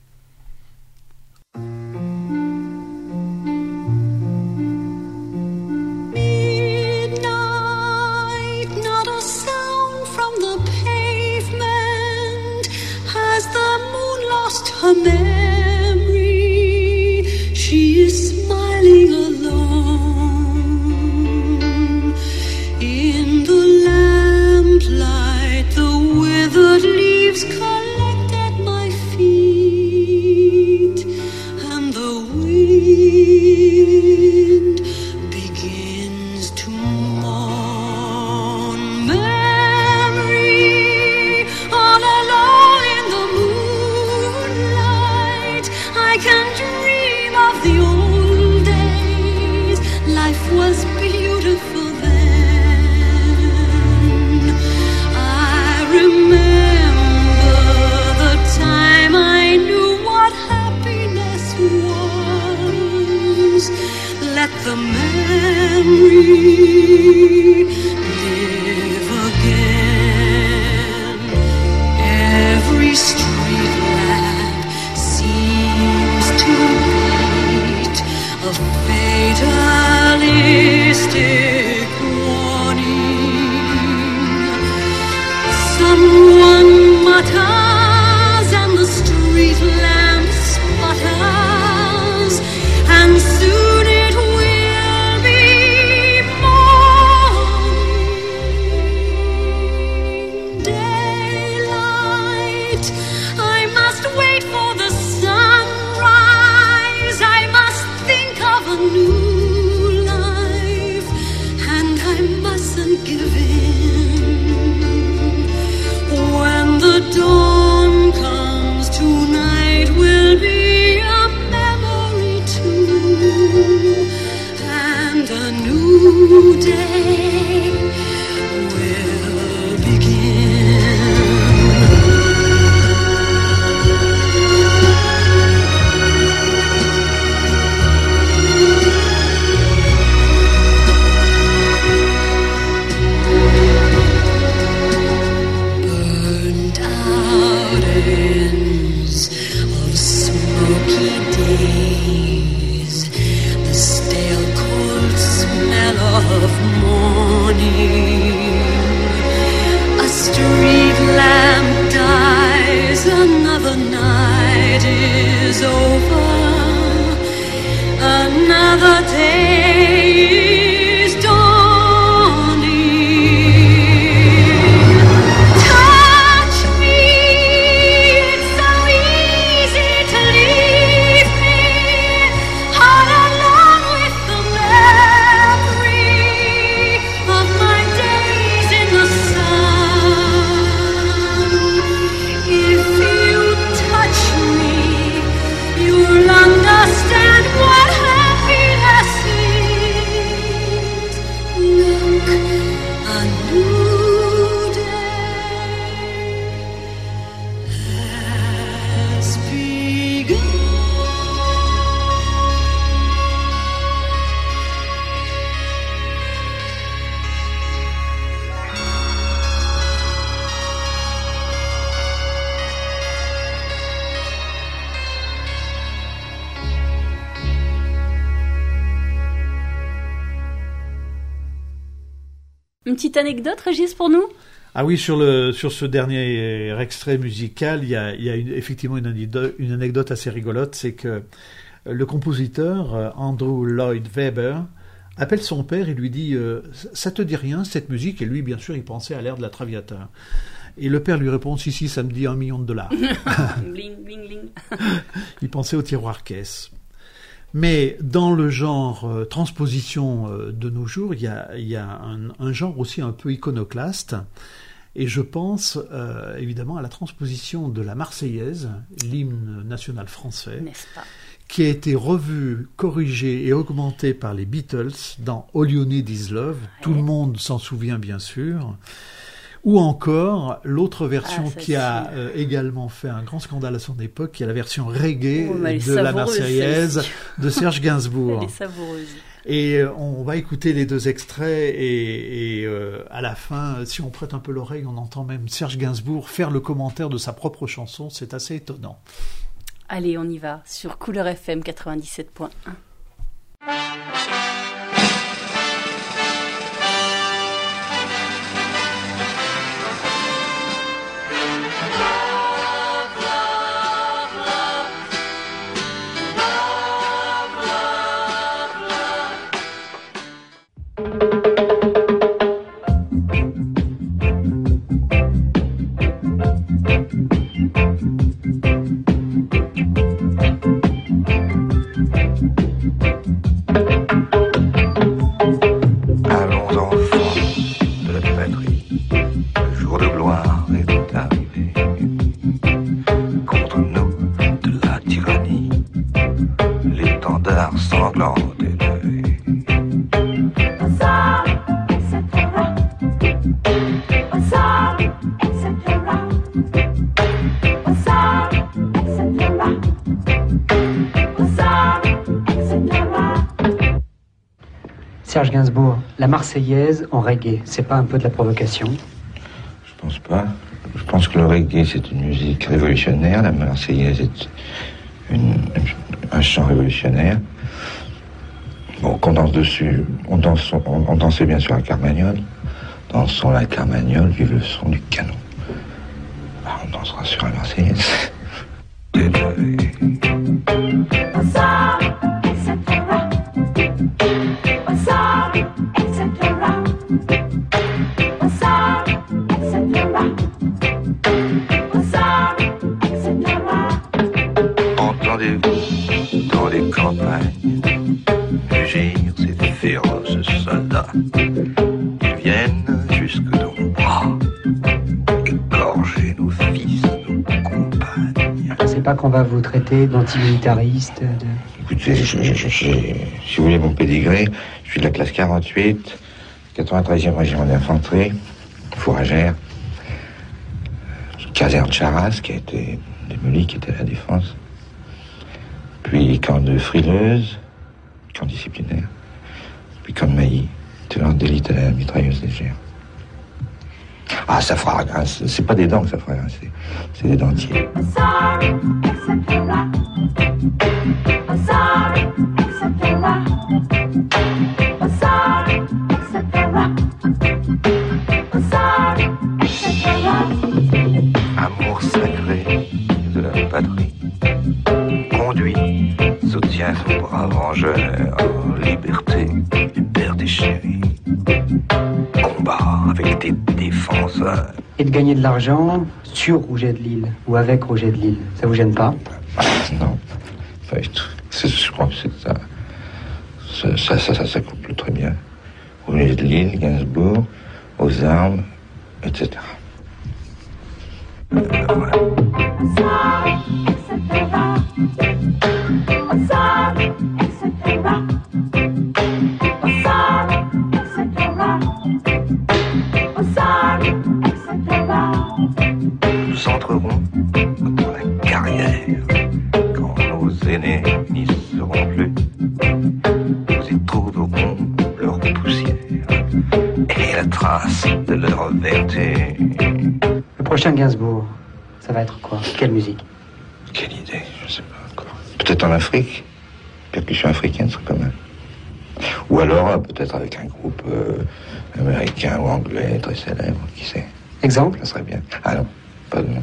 Midnight, not a sound from the pavement. Has the moon lost her memory? She is smiling alone. In the lamplight, the withered leaves collect at my feet, and the wind begins to mourn. Memory, all alone in the moonlight, I can dream of the old days. Life was beautiful then. I remember the time I knew what happiness was. Let the memory live again. Every street lamp seems to beat a fatalistic warning. Someone mutters and the street lamp sputters, and soon it will be morning. Daylight, I must wait for the sunrise. I must think of a new life, and I mustn't give in. When the dawn comes, tonight will be a memory too, and a new day will begin. Burned out ends of smoky days, the stale cold smell of morning. A street lamp dies, another night is over, another day is dawning. Touch me, it's so easy to leave me all alone with the memory of my days in the sun. If you touch me, you'll understand what happiness is. Look, a new day has begun. Une petite anecdote, Régis, pour nous ? Ah oui, sur, le, sur ce dernier extrait musical, il y a, il y a une, effectivement une anecdote, une anecdote assez rigolote, c'est que le compositeur, Andrew Lloyd Webber, appelle son père et lui dit euh, « Ça te dit rien, cette musique ?» Et lui, bien sûr, il pensait à l'air de la Traviata. Et le père lui répond « Si, si, ça me dit un million de dollars. » Bling, bling, bling. Il pensait au tiroir caisse. Mais dans le genre euh, transposition euh, de nos jours, il y a, il y a un, un genre aussi un peu iconoclaste. Et je pense euh, évidemment à la transposition de la Marseillaise, l'hymne national français, n'est-ce pas, qui a été revu, corrigé et augmenté par les Beatles dans All You Need Is Love. Ouais. Tout le monde s'en souvient bien sûr. Ou encore l'autre version ah, qui a euh, également fait un grand scandale à son époque, qui est la version reggae oh, de la Marseillaise de Serge Gainsbourg. Elle est savoureuse. Et euh, on va écouter les deux extraits et, et euh, à la fin, si on prête un peu l'oreille, on entend même Serge Gainsbourg faire le commentaire de sa propre chanson. C'est assez étonnant. Allez, on y va sur Couleur F M quatre-vingt-dix-sept point un. Serge Gainsbourg, la Marseillaise en reggae, c'est pas un peu de la provocation ? Je pense pas. Je pense que le reggae, c'est une musique révolutionnaire. La Marseillaise est une, un chant révolutionnaire. Bon, qu'on danse dessus, on, danse, on, on dansait bien sur la carmagnole. Dansons la carmagnole, vive le son du canon. Alors, on dansera sur la Marseillaise. Entendez-vous dans les campagnes mugir ces féroces soldats? Ils viennent jusque dans nos bras, égorger nos fils, nos compagnes. C'est pas qu'on va vous traiter d'antimilitariste de... Écoutez, je, je, je, je, si vous voulez mon pédigré, je suis de la classe quarante-huit, quatre-vingt-treizième régiment d'infanterie, fourragère, caserne Charras qui a été démolie, qui était à la Défense, puis camp de Frileuse, camp disciplinaire, puis camp de Mailly, tenant d'élite à la mitrailleuse légère. Ah, ça fera grincer, c'est pas des dents que ça fera grincer, c'est des dentiers. Amour sacré de la patrie, conduit, soutient son brave vengeur, liberté du père des chéris, combat avec des défenseurs. Et de gagner de l'argent sur Rouget de Lille, ou avec Rouget de Lille, ça vous gêne pas? Non, pas du tout. Je crois que c'est ça. Ça, ça, ça, ça, ça couple très bien. Rouget de Lille, Gainsbourg, aux armes, et cetera. Euh, voilà. Nous entrerons dans la carrière quand nos aînés n'y seront plus. Nous y trouverons leur poussière et la trace de leur vertu. Le prochain Gainsbourg, ça va être quoi? Quelle musique? Quelle idée, je sais pas encore. Peut-être en Afrique. Percussion africaine serait pas mal. Ou alors peut-être avec un groupe euh, américain ou anglais très célèbre, qui sait. Exemple? Ça serait bien. Ah non, pas de nom.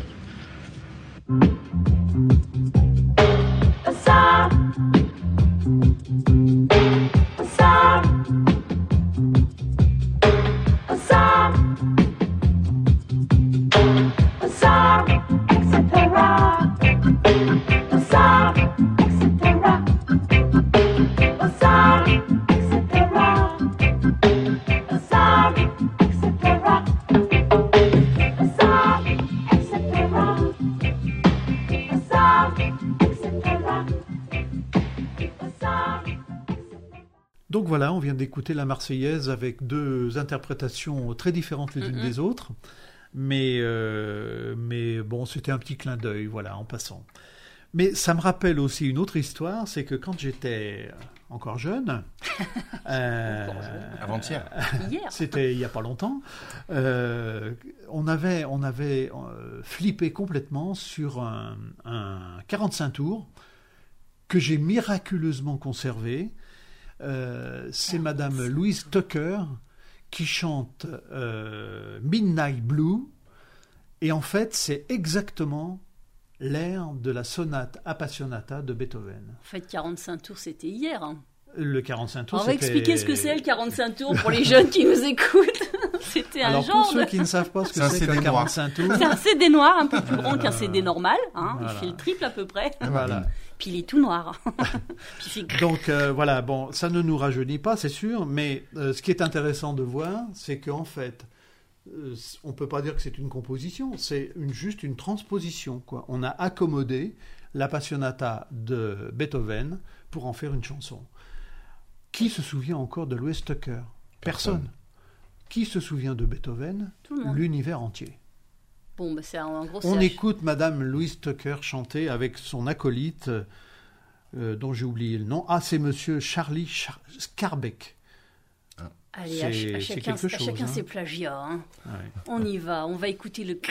voilà, on vient d'écouter la Marseillaise avec deux interprétations très différentes les unes mm-hmm. des autres. Mais, euh, mais bon, c'était un petit clin d'œil, voilà, en passant. Mais ça me rappelle aussi une autre histoire, c'est que quand j'étais encore jeune, euh, avant-hier, hier, c'était il y a pas longtemps, euh, on avait on avait euh, flippé complètement sur un, un quarante-cinq tours que j'ai miraculeusement conservé. Euh, c'est Madame Louise Tucker qui chante euh, Midnight Blue, et en fait c'est exactement l'air de la sonate appassionata de Beethoven. En fait, quarante-cinq tours, c'était hier. Hein. Le quarante-cinq tours, On va c'était... expliquer ce que c'est le quarante-cinq tours pour les jeunes qui nous écoutent. C'était un Alors, genre pour ceux de... qui ne savent pas ce que c'est, c'est qu'un quarante-cinq tours... C'est un C D noir, un peu plus grand qu'un C D normal. Hein. Voilà. Il fait le triple à peu près. Voilà. Puis il est tout noir. Puis Donc, euh, voilà, bon, ça ne nous rajeunit pas, c'est sûr, mais euh, ce qui est intéressant de voir, c'est qu'en fait... Euh, on ne peut pas dire que c'est une composition, c'est une, juste une transposition, quoi. On a accommodé la Passionata de Beethoven pour en faire une chanson. Qui se souvient encore de Louise Tucker ? Personne. Personne. Qui se souvient de Beethoven ? Tout le monde. L'univers entier. Bon, bah c'est un gros On sage. écoute Madame Louise Tucker chanter avec son acolyte, euh, dont j'ai oublié le nom. Ah, c'est Monsieur Charlie Char- Scarbeck. Allez, à, ch- à chacun, chose, à chacun hein. ses plagiats. Hein. Ouais. On y va, on va écouter le...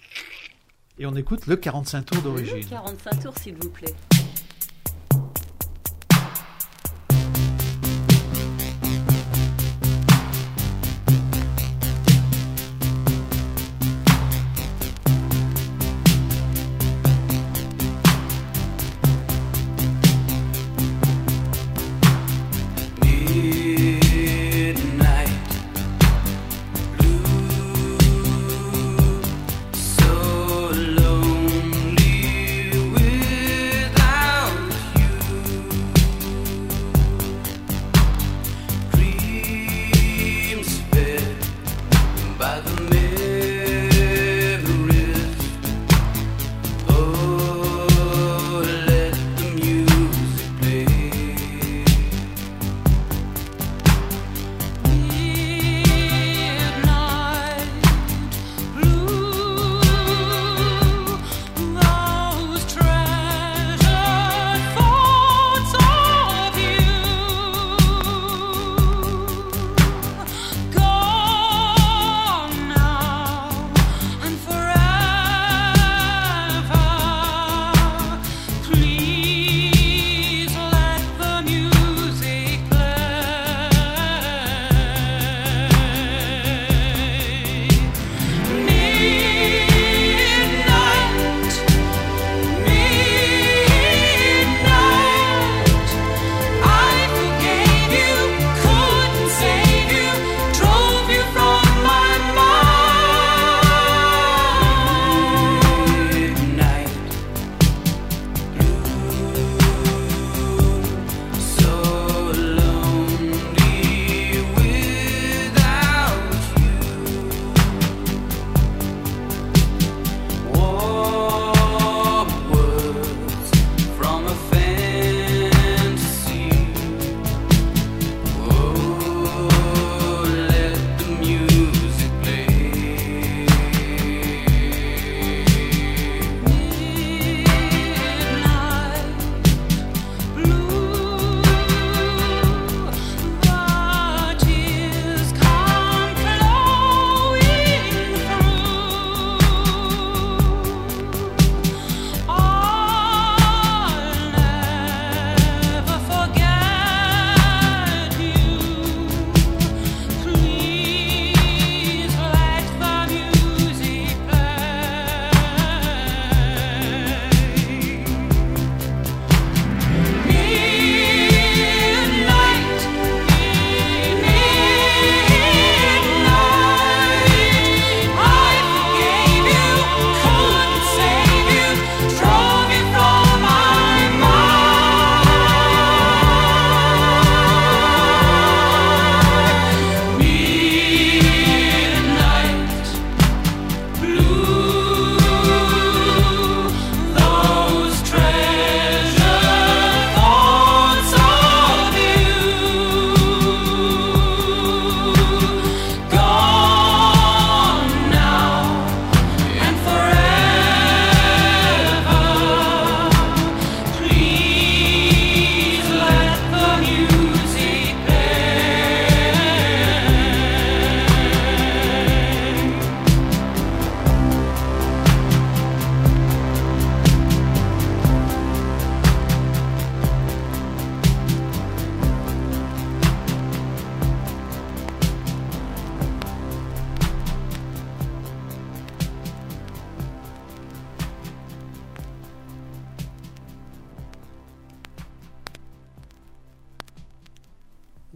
Et on écoute le quarante-cinq tours d'origine. Le quarante-cinq tours, s'il vous plaît. So lonely without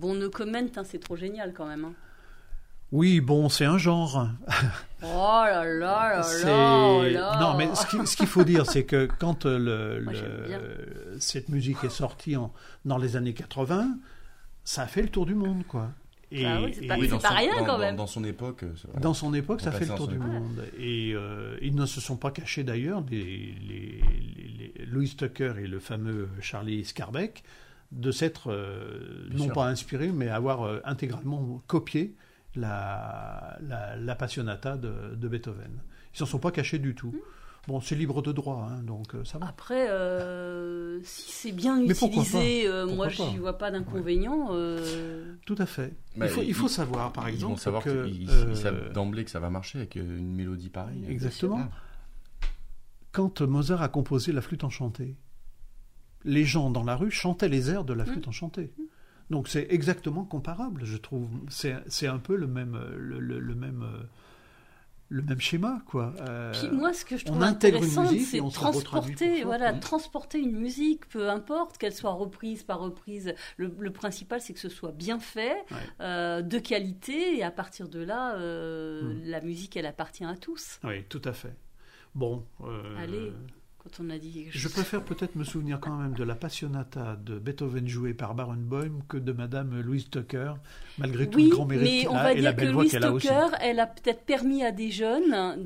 Bon, no comment, hein, c'est trop génial quand même. Hein. Oui, bon, c'est un genre. Oh là là là c'est... là là. Non, mais ce, qui, ce qu'il faut dire, c'est que quand le, Moi, le, cette musique est sortie en, dans les années quatre-vingts, ça a fait le tour du monde, quoi. Et, ah oui, c'est pas, oui, c'est pas son, rien dans, quand même. Dans, dans son époque. Voilà. Dans son époque, ça fait le tour du époque. monde. Et euh, ils ne se sont pas cachés d'ailleurs, les, les, les, les Louis Tucker et le fameux Charlie Scarbeck, de s'être euh, non sûr. pas inspirés, mais avoir euh, intégralement copié la, la, la Passionata de, de Beethoven. Ils s'en sont pas cachés du tout. Mmh. Bon, c'est libre de droit, hein, donc euh, ça va. Après, euh, si c'est bien mais utilisé, euh, moi je n'y vois pas d'inconvénient. Ouais. Euh... Tout à fait. Bah, il, faut, il, il faut savoir, par ils exemple, vont savoir que ils, euh, ils savent d'emblée que ça va marcher avec une mélodie pareille. Exactement. Quand Mozart a composé la Flûte enchantée, les gens dans la rue chantaient les airs de la Flûte mmh. enchantée. Donc c'est exactement comparable, je trouve. C'est, c'est un peu le même, le, le, le même, le même schéma, quoi. Euh, Puis moi, ce que je trouve intéressant, c'est de transporter, voilà, transporter une musique, peu importe qu'elle soit reprise par reprise. Le, le principal, c'est que ce soit bien fait, ouais. euh, de qualité, et à partir de là, euh, mmh. la musique, elle appartient à tous. Oui, tout à fait. Bon. Euh... Allez. Quand on a dit je préfère peut-être me souvenir quand même de la Passionata de Beethoven jouée par Barenboim que de Madame Louise Tucker, malgré tout oui, le grand mérite mais on a, va et dire la belle que voix Louise qu'elle a aussi. Tucker, elle a peut-être permis à des jeunes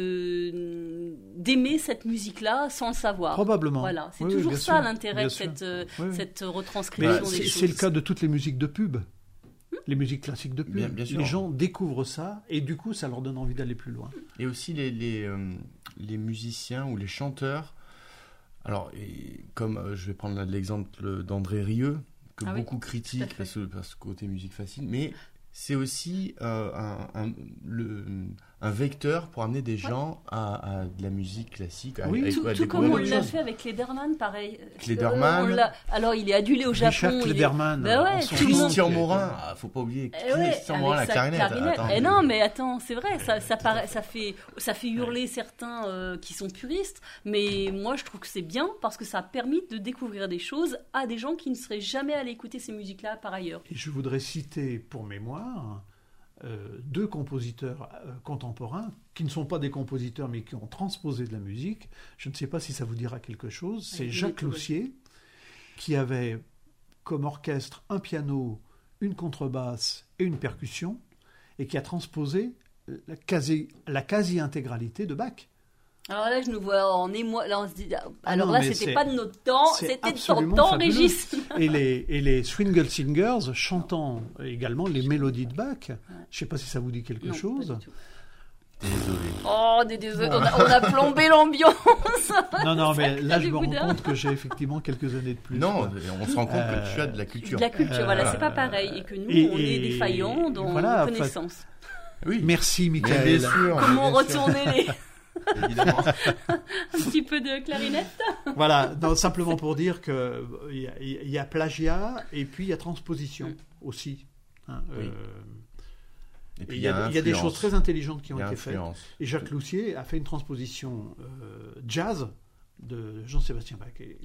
de d'aimer cette musique-là sans le savoir. Probablement. Voilà, c'est oui, toujours oui, ça sûr, l'intérêt de cette, oui, oui. cette retranscription mais des c'est, choses. C'est le cas de toutes les musiques de pub. Les musiques classiques de pub, bien, bien les gens découvrent ça et du coup ça leur donne envie d'aller plus loin. Et aussi les, les, euh, les musiciens ou les chanteurs. Alors, et comme euh, je vais prendre là, l'exemple d'André Rieu, que ah beaucoup oui, critiquent parce que, parce que côté musique facile, mais c'est aussi euh, un, un, le, un vecteur pour amener des gens ouais. à, à de la musique classique. À, oui, à, tout, à tout comme on l'a fait avec Klederman, pareil. Klederman. Euh, alors, il est adulé au Japon. Richard Klederman. Est... Ben ouais, Christian Morin. Ah, faut pas oublier eh ouais, Christian Morin, la clarinette. clarinette. Attends, eh non, mais attends, c'est vrai, ça, ça, paraît, ça, fait, ça fait hurler certains euh, qui sont puristes, mais moi, je trouve que c'est bien parce que ça a permis de découvrir des choses à des gens qui ne seraient jamais allés écouter ces musiques-là par ailleurs. Et je voudrais citer pour mémoire Euh, deux compositeurs euh, contemporains qui ne sont pas des compositeurs mais qui ont transposé de la musique. Je ne sais pas si ça vous dira quelque chose. C'est Jacques Loussier qui avait comme orchestre un piano, une contrebasse et une percussion et qui a transposé la quasi, la quasi-intégralité de Bach. Alors là, je nous vois en émoi. Là, on se dit. Alors ah non, là, c'était c'est, pas de notre temps, c'était de ton temps, Régis. Et les, et les Swingle Singers chantant également les mélodies de Bach. Ouais. Je ne sais pas si ça vous dit quelque non, chose. Pas du tout. Désolé. Oh, désolé. On, a, on a plombé l'ambiance. Non, non, mais là, je me rends compte que j'ai effectivement quelques années de plus. Non, quoi. On se rend compte euh, que tu as de la culture. De la culture, euh, voilà, c'est pas pareil. Et que nous, et, on et, est défaillants dans voilà, nos connaissances. Oui. Merci, Michael. Bien sûr, comment bien retourner sûr. les... Évidemment. Un petit peu de clarinette. Voilà, non, simplement pour dire que il y, y, y a plagiat et puis il y a transposition mm. aussi. Hein, oui. euh, et puis il y, y, y a des choses très intelligentes qui ont été influence. faites. Et Jacques Loussier a fait une transposition euh, jazz de Jean-Sébastien Bach. Et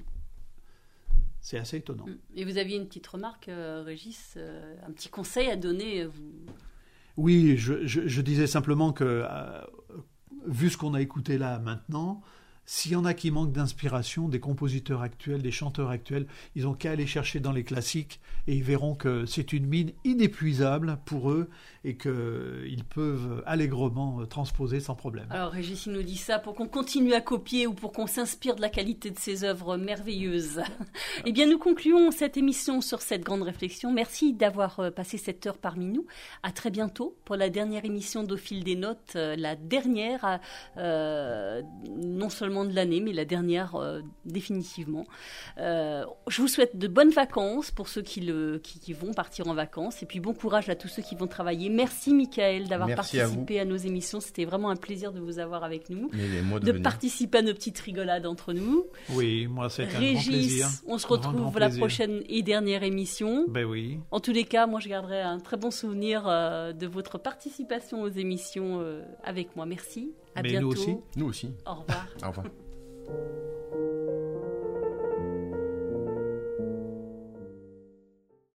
c'est assez étonnant. Et vous aviez une petite remarque, euh, Régis, euh, un petit conseil à donner. Vous... Oui, je, je, je disais simplement que euh, vu ce qu'on a écouté là maintenant, s'il y en a qui manquent d'inspiration, des compositeurs actuels, des chanteurs actuels, ils n'ont qu'à aller chercher dans les classiques et ils verront que c'est une mine inépuisable pour eux et qu'ils peuvent allègrement transposer sans problème. Alors Régis nous dit ça pour qu'on continue à copier ou pour qu'on s'inspire de la qualité de ces œuvres merveilleuses. Eh bien, nous concluons cette émission sur cette grande réflexion. Merci d'avoir passé cette heure parmi nous. À très bientôt pour la dernière émission d'Au fil des notes, la dernière, euh, non seulement de l'année, mais la dernière euh, définitivement. Euh, je vous souhaite de bonnes vacances pour ceux qui, le, qui, qui vont partir en vacances et puis bon courage à tous ceux qui vont travailler. Merci Michael d'avoir Merci participé à, à nos émissions. C'était vraiment un plaisir de vous avoir avec nous, mais moi de, de venir. participer à nos petites rigolades entre nous. Oui, moi c'était un Régis, grand plaisir. On se retrouve grand, grand la plaisir. prochaine et dernière émission. Ben oui. En tous les cas, moi je garderai un très bon souvenir euh, de votre participation aux émissions euh, avec moi. Merci. À mais bientôt. Nous aussi. Nous aussi. Au revoir. Au revoir.